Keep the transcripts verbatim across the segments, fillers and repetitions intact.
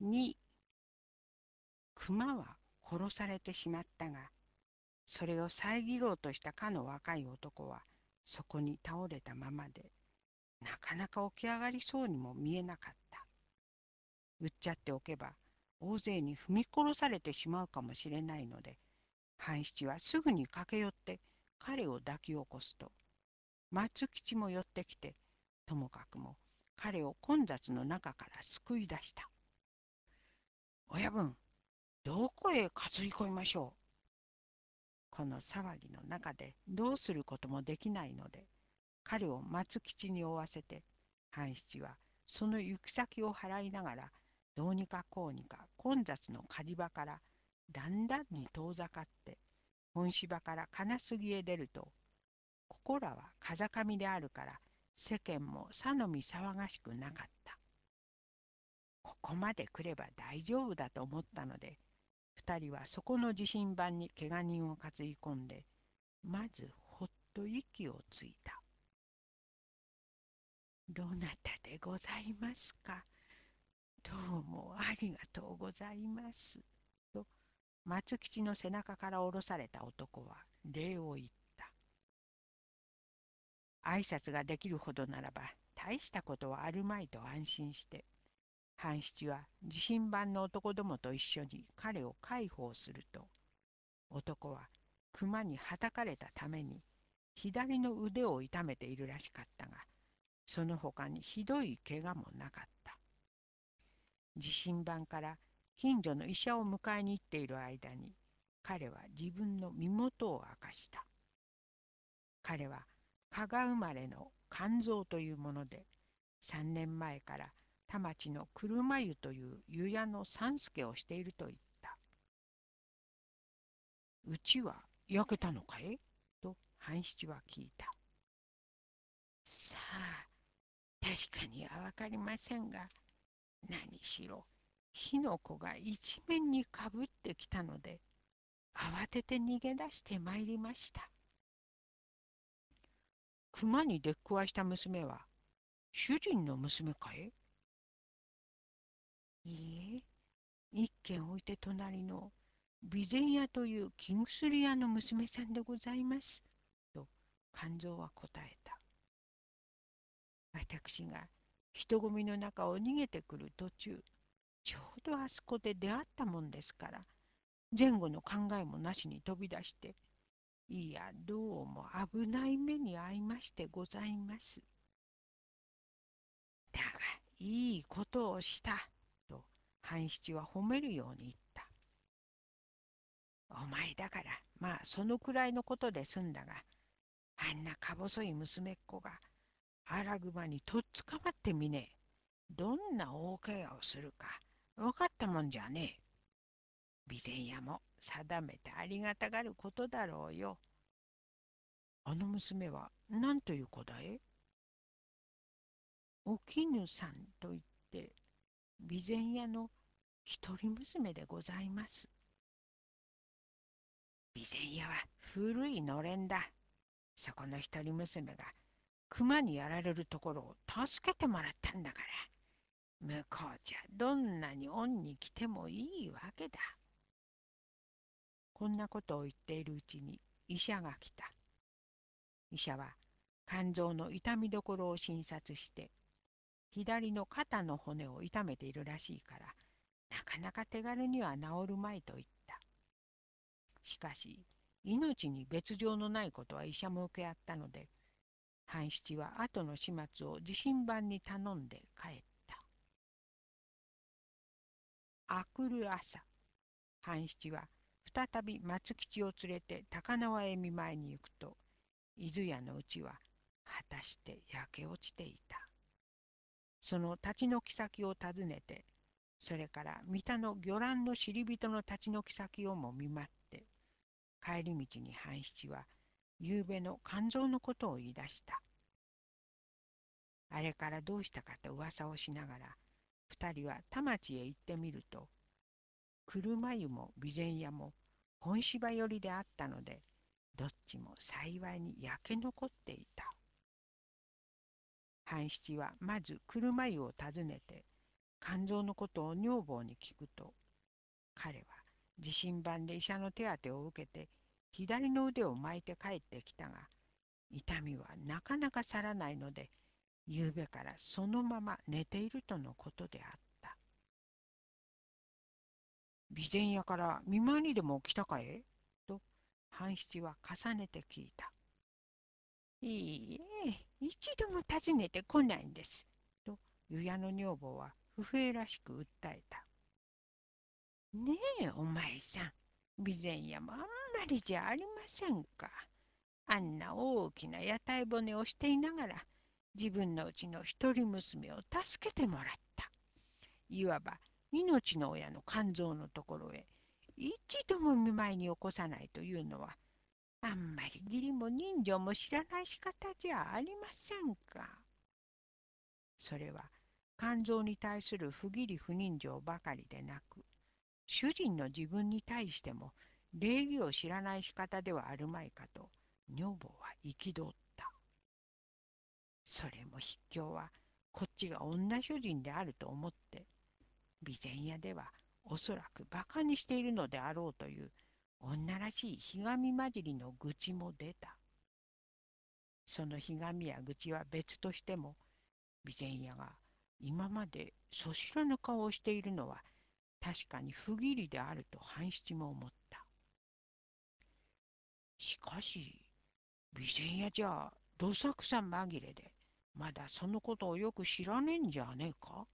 に、熊は殺されてしまったが、それを遮ろうとしたかの若い男は、そこに倒れたままで、なかなか起き上がりそうにも見えなかった。うっちゃっておけば、大勢に踏み殺されてしまうかもしれないので、半七はすぐに駆け寄って彼を抱き起こすと、松吉も寄ってきて、ともかくも彼を混雑の中から救い出した。親分、どこへ担ぎ込みましょう。この騒ぎの中でどうすることもできないので、彼を松吉に追わせて、半七はその行く先を払いながら、どうにかこうにか混雑の火事場からだんだんに遠ざかって、本芝から金杉へ出ると、ここらは風上であるから、世間もさのみ騒がしくなかった。ここまで来れば大丈夫だと思ったので、二人はそこの地震盤にけが人を担ぎ込んで、まずほっと息をついた。どなたでございますか。どうもありがとうございます。と、松吉の背中から下ろされた男は礼を言った。挨拶ができるほどならば、大したことはあるまいと安心して、半七は自身番の男どもと一緒に彼を介抱すると、男は熊にはたかれたために左の腕を痛めているらしかったが、その他にひどい怪我もなかった。地震盤から近所の医者を迎えに行っている間に、彼は自分の身元を明かした。彼は加賀生まれの勘蔵というもので、三年前から田町の車湯という湯屋の三助をしていると言った。うちは焼けたのかいと半七は聞いた。さあ、確かにはわかりませんが、何しろ火の粉が一面にかぶってきたので、慌てて逃げ出してまいりました。熊に出くわした娘は、主人の娘かい。いいえ、一軒置いて隣の備前屋という気薬屋の娘さんでございます。と、勘蔵は答えた。私が人混みの中を逃げてくる途中、ちょうどあそこで出会ったもんですから、前後の考えもなしに飛び出して、いや、どうも危ない目に遭いましてございます。だが、いいことをした、と半七は褒めるように言った。お前だから、まあそのくらいのことで済んだが、あんなか細い娘っ子が荒熊にとっつかまってみねえ。どんな大怪我をするか分かったもんじゃねえ。備前屋も定めてありがたがることだろうよ。あの娘は何という子だい。お絹さんと言って、備前屋の一人娘でございます。備前屋は古いのれんだ。そこの一人娘が熊にやられるところを助けてもらったんだから、向こうじゃどんなに恩に来てもいいわけだ。こんなことを言っているうちに医者が来た。医者は肝臓の痛みどころを診察して、左の肩の骨を痛めているらしいから、なかなか手軽には治るまいと言った。しかし、命に別状のないことは医者も受け合ったので、半七は後の始末を自身番に頼んで帰った。あくる朝、半七は再び松吉を連れて高輪へ見舞いに行くと、伊豆屋のうちは果たして焼け落ちていた。その立ち退き先を訪ねて、それから三田の魚卵の知り人の立ち退き先をも見舞って、帰り道に半七は夕べの肝臓のことを言い出した。あれからどうしたかと噂をしながら、二人は田町へ行ってみると、車湯も備前屋も本芝寄りであったので、どっちも幸いに焼け残っていた。半七はまず車湯を訪ねて、 肝臓のことを女房に聞くと、彼は地震盤で医者の手当てを受けて左の腕を巻いて帰ってきたが、痛みはなかなか去らないので、夕べからそのまま寝ているとのことであった。備前屋から見舞いにでも来たかえと半七は重ねて聞いた。いいえ、一度も訪ねてこないんです。と、湯屋の女房は不平らしく訴えた。ねえ、お前さん。備前屋もあんまりじゃありませんか。あんな大きな屋台骨をしていながら、自分のうちの一人娘を助けてもらった。いわば、命の親の肝臓のところへ、一度も見舞いに起こさないというのは、あんまり義理も人情も知らない仕方じゃありませんか。それは、肝臓に対する不義理不人情ばかりでなく、主人の自分に対しても礼儀を知らない仕方ではあるまいかと女房は憤った。それも筆境はこっちが女主人であると思って、備前屋ではおそらく馬鹿にしているのであろうという女らしいひがみ混じりの愚痴も出た。そのひがみや愚痴は別としても、備前屋が今までそしらぬ顔をしているのは確かに不義理であると半七も思った。しかし、備前屋じゃどさくさ紛れで、まだそのことをよく知らねえんじゃねえか。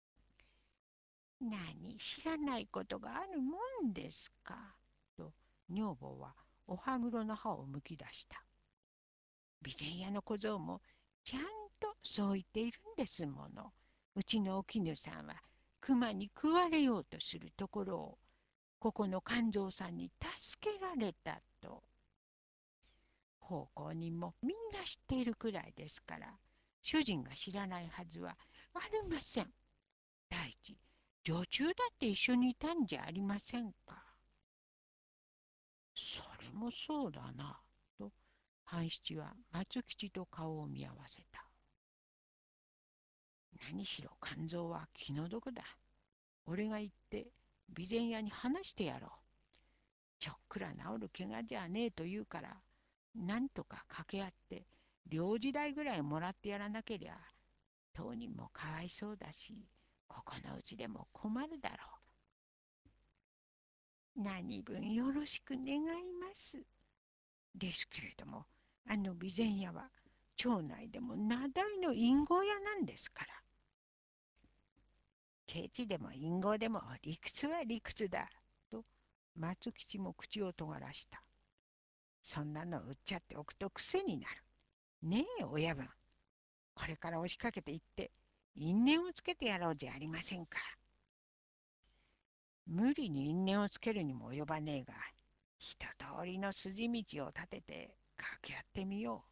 何、知らないことがあるもんですか。と、女房はお歯黒の歯をむき出した。備前屋の小僧もちゃんとそう言っているんですもの。うちのお絹さんは熊に食われようとするところを、ここの勘蔵さんに助けられたと。奉公人もみんな知っているくらいですから、主人が知らないはずはありません。第一、女中だって一緒にいたんじゃありませんか。それもそうだな、と半七は松吉と顔を見合わせた。何しろ肝臓は気の毒だ。俺が行って備前屋に話してやろう。ちょっくら治る怪我じゃねえと言うから、なんとか掛け合って領事代ぐらいもらってやらなけりゃ、当人もかわいそうだし、ここのうちでも困るだろう。何分よろしく願います。ですけれども、あの備前屋は町内でも名題の隠語屋なんですから。ケチでも隠語でも理屈は理屈だ。と松吉も口を尖らした。そんなの売っちゃっておくと癖になる。ねえ、親分。これから押しかけていって、因縁をつけてやろうじゃありませんか。無理に因縁をつけるにも及ばねえが、一通りの筋道を立てて掛け合ってみよう。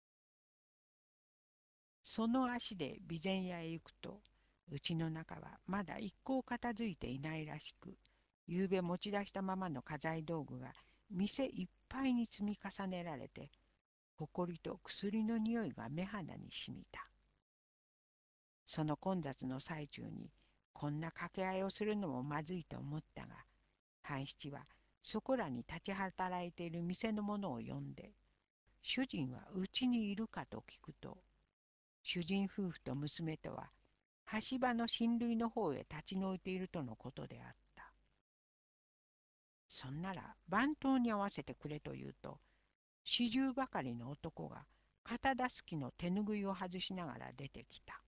その足で備前屋へ行くと、うちの中はまだ一向片付いていないらしく、ゆうべ持ち出したままの家財道具が店いっぱいに積み重ねられて、埃と薬の匂いが目鼻にしみた。その混雑の最中にこんな掛け合いをするのもまずいと思ったが、半七はそこらに立ち働いている店の者を呼んで、主人はうちにいるかと聞くと、主人夫婦と娘とは橋場の親類の方へ立ち退いているとのことであった。そんなら番頭に合わせてくれと言うと、四十ばかりの男が肩出すきの手ぬぐいを外しながら出てきた。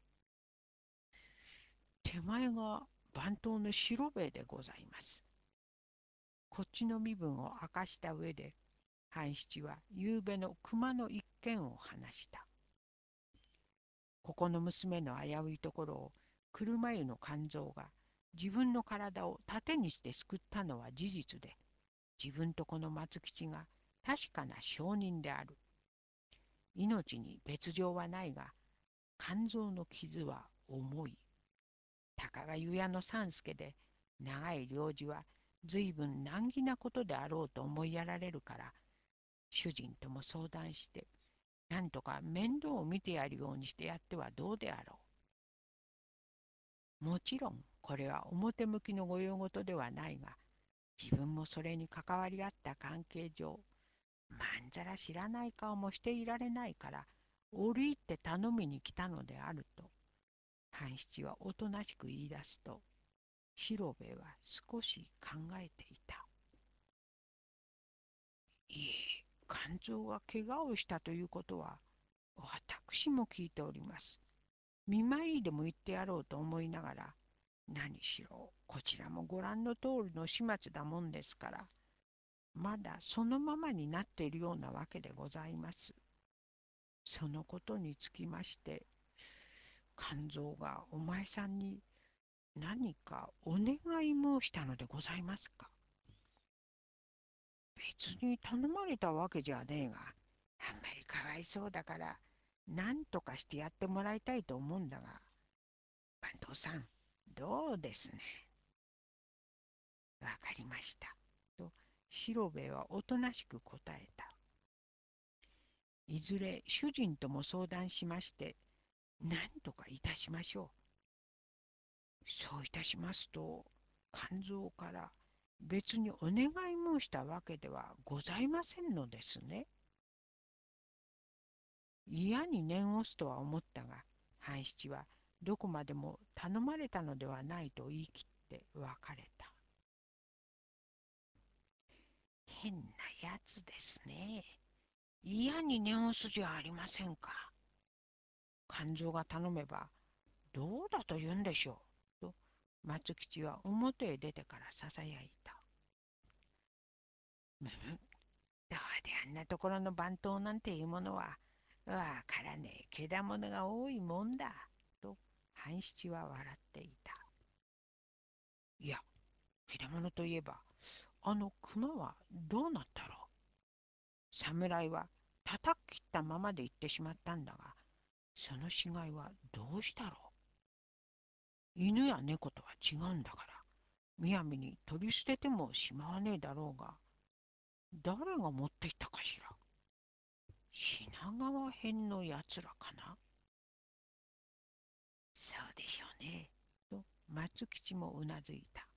手前が番頭の白兵衛でございます。こっちの身分を明かした上で、半七は夕べの熊の一件を話した。ここの娘の危ういところを車湯の肝臓が自分の体を盾にして救ったのは事実で、自分とこの松吉が確かな証人である。命に別状はないが、肝臓の傷は重い。たかが湯屋の三助で、長い領事は随分難儀なことであろうと思いやられるから、主人とも相談して、なんとか面倒を見てやるようにしてやってはどうであろもちろんこれは表向きの御用事ではないが、自分もそれに関わり合った関係上、まんざら知らない顔もしていられないから、折り入って頼みに来たのであると、半七はおとなしく言い出すと、四郎兵衛は少し考えていた。いえ、肝臓が怪我をしたということは、私も聞いております。見舞いでも行ってやろうと思いながら、何しろこちらもご覧の通りの始末だもんですから、まだそのままになっているようなわけでございます。そのことにつきまして、肝臓がお前さんに何かお願い申したのでございますか？別に頼まれたわけじゃねえが、あんまりかわいそうだから、何とかしてやってもらいたいと思うんだが、番頭さん、どうですね。わかりました。と、四郎兵衛はおとなしく答えた。いずれ主人とも相談しまして、何とかいたしましょう。そういたしますと、肝臓から別にお願い申したわけではございませんのですね。嫌に念を押すとは思ったが、半七はどこまでも頼まれたのではないと言い切って別れた。変なやつですね。嫌に念を押すじゃありませんか。肝臓が頼めばどうだと言うんでしょう。と松吉は表へ出てからささやいた。むむ、どうであんなところの番頭なんていうものは、わからねえ、けだものが多いもんだ。と半七は笑っていた。いや、けだものといえば、あの熊はどうなったろう。侍は叩き切ったままで行ってしまったんだが、その死骸はどうしたろう。犬や猫とは違うんだから、むやみに取り捨ててもしまわねえだろうが、誰が持っていったかしら。品川編のやつらかな。そうでしょうね。と松吉もうなずいた。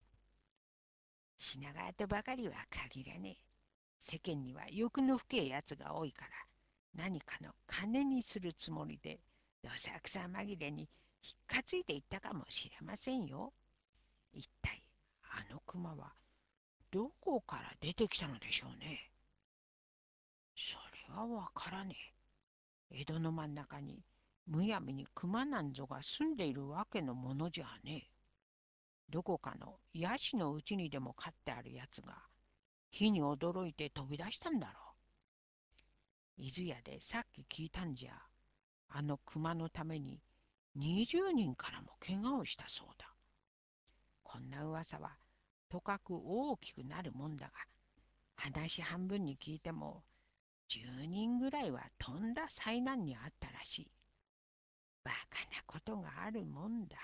品川とばかりは限らねえ。世間には欲の深えやつが多いから、何かの金にするつもりで、どさくさ紛れにひっかついていったかもしれませんよ。一体、あの熊はどこから出てきたのでしょうね。それはわからねえ。江戸の真ん中にむやみに熊なんぞが住んでいるわけのものじゃねえ。どこかのヤシのうちにでも飼ってあるやつが火に驚いて飛び出したんだろう。伊豆屋でさっき聞いたんじゃ、あの熊のためににじゅうにんからも怪我をしたそうだ。こんな噂はとかく大きくなるもんだが、話半分に聞いてもじゅうにんぐらいはとんだ災難にあったらしい。バカなことがあるもんだ。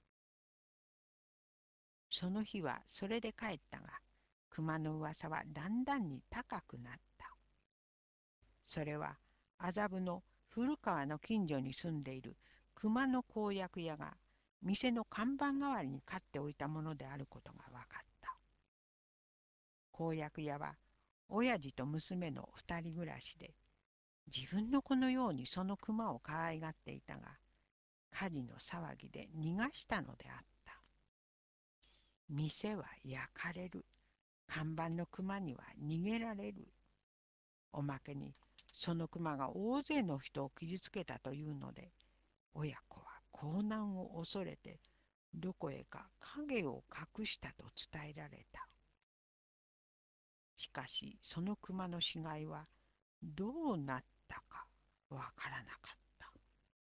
その日はそれで帰ったが、熊の噂はだんだんに高くなった。それは麻布の古川の近所に住んでいる熊の公約屋が店の看板代わりに飼っておいたものであることが分かった。公約屋は親父と娘の二人暮らしで、自分の子のようにその熊を可愛がっていたが、火事の騒ぎで逃がしたのであった。店は焼かれる。看板の熊には逃げられる。おまけにその熊が大勢の人を傷つけたというので、親子は盗難を恐れてどこへか影を隠したと伝えられた。しかしその熊の死骸はどうなったかわからなかった。